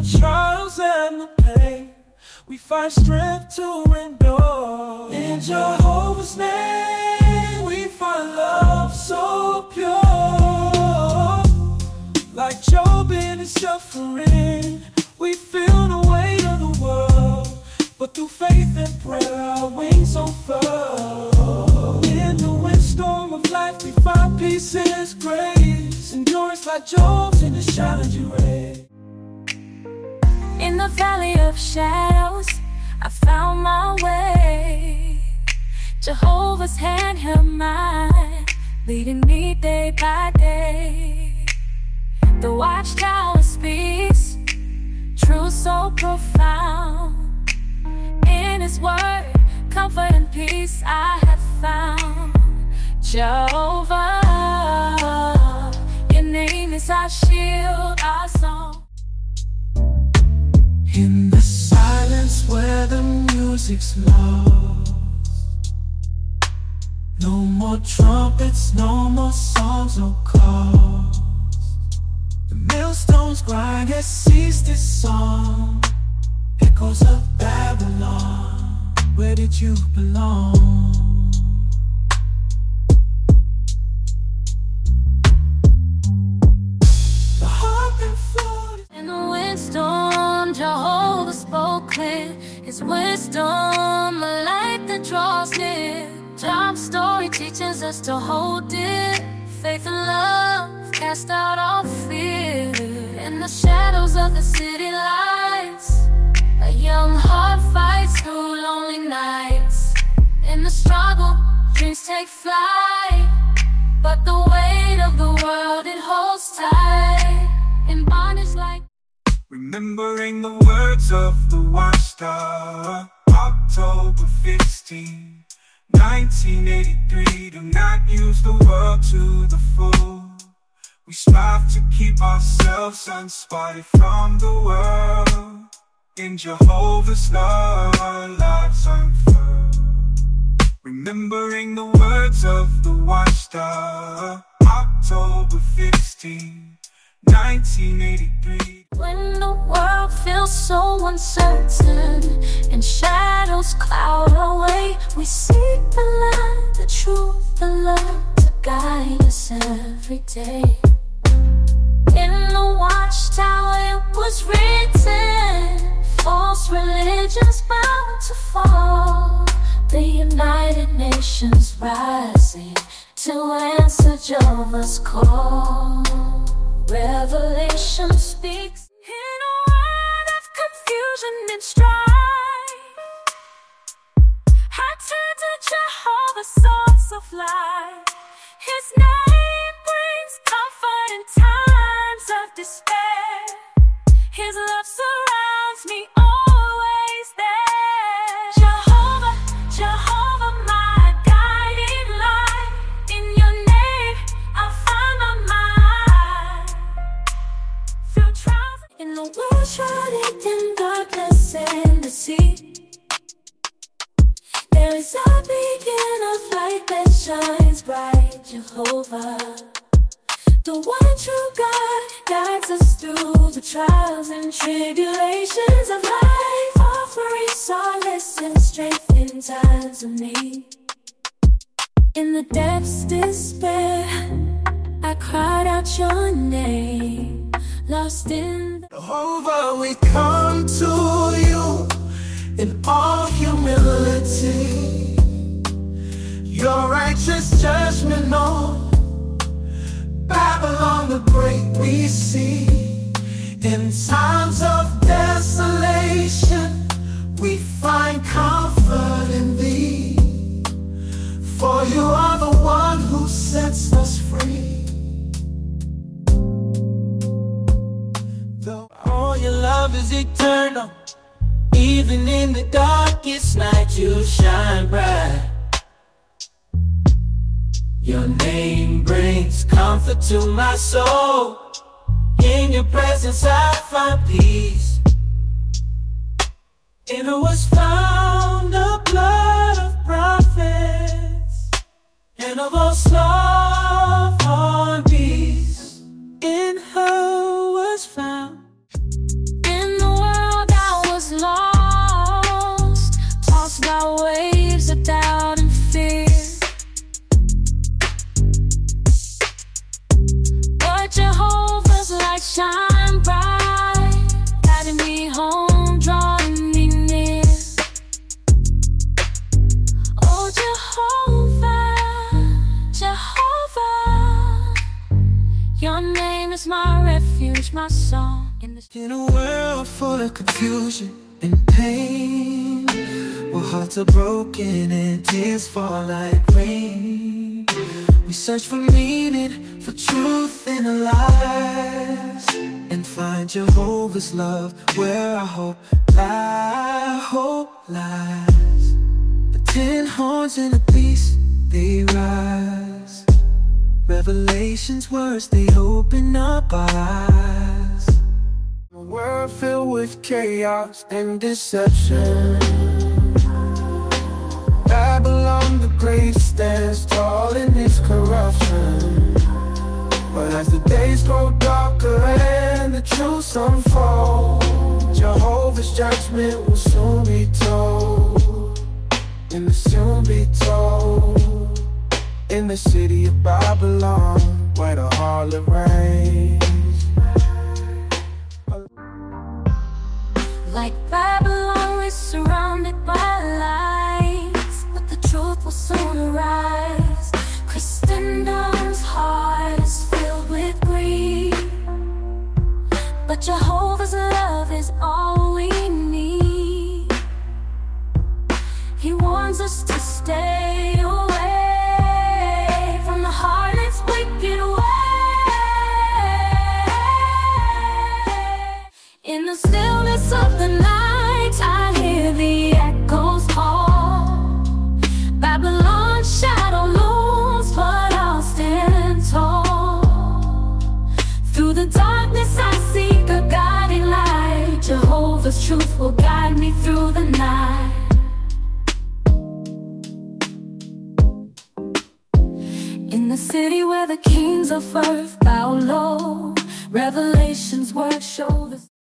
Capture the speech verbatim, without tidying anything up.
trials and the pain, we find strength to endure. In Jehovah's name, we find love so pure. Like Job in his suffering, we feel the weight of the world, but through faith and prayer our wings unfurl. In the windstorm of life we find peace in His grace, endurance like Job's in the challenging race. In the valley of shadows, I found my way. Jehovah's hand held mine, leading me day by day. The watchtower speaks truth so profound. In His word, comfort and peace I have found. Jehovah, your name is our shield, our song. In the silence where the music's lost, no more trumpets, no more songs or calls. The millstones grind has ceased its song. Echoes of Babylon, where did you belong? The harp and flute. In the windstorm, Jehovah spoke clear. His wisdom, a light that draws near. Job's story teaches us to hold it. Faith and love cast out all fear. In the shadows of the city lights, a young heart fights through lonely nights. In the struggle, dreams take flight, but the weight of the world it holds tight. In bondage like remembering the words of the watchtower, October fifteenth, nineteen eighty-three. Do not use the world to the full. We strive to keep ourselves unspotted from the world. In Jehovah's love, our lives unfurled. Remembering the words of the watchtower, October fifteenth, nineteen eighty-three. when the world feels so uncertain and shadows cloud our way, we seek the light, the truth, the love to guide us every day. In the watchtower it was written, false religions bound to fall, the United Nations rising to answer Jehovah's call. Revelation speaks in a world of confusion and strife. I turn to Jehovah's source of life. His name brings comfort in times of despair. His love surrounds me, always there. Jehovah, Jehovah, my guiding light. In your name, I'll find my mind. Through trials in the world shrouded in darkness and the sea, there is a beacon of light that shines bright. Jehovah, the one true God, guides us through the trials and tribulations of life, offering solace and strength in times of need. In the depths of despair, I cried out your name, lost in Jehovah, we come to you in all humility. Your righteous judgment on Babylon the great we see. In times of desolation, we find comfort in thee. For you are the one who sets us free. Though all your love is eternal, even in the darkest night you shine bright. Your name brings comfort to my soul. In your presence I find peace. In her was found the blood of prophets, and of all love on peace. In her was found. in my song in this. In a world full of confusion and pain, where hearts are broken and tears fall like rain, we search for meaning, for truth in our lives, and find Jehovah's love where our hope lies, hope lies. The ten horns and the beast, they rise. Revelation's words, they open up our eyes. A world filled with chaos and deception, Babylon the great stands tall in its corruption. But as the days grow darker and the truths unfold, Jehovah's judgment will soon be told, and will soon be told. In the city of Babylon, where the harlot reigns. Like Babylon, we're surrounded by lights, but the truth will soon arise. Christendom's heart is filled with greed, but Jehovah's love is all we need. He warns us to stay away from the harlot's wicked way. In the stillness of the night, I hear the echoes call. Babylon's shadow looms, but I'll stand tall. Through the darkness I seek a guiding light. Jehovah's truth will guide me through the night. In the city where the kings of earth bow low, Revelation's words show the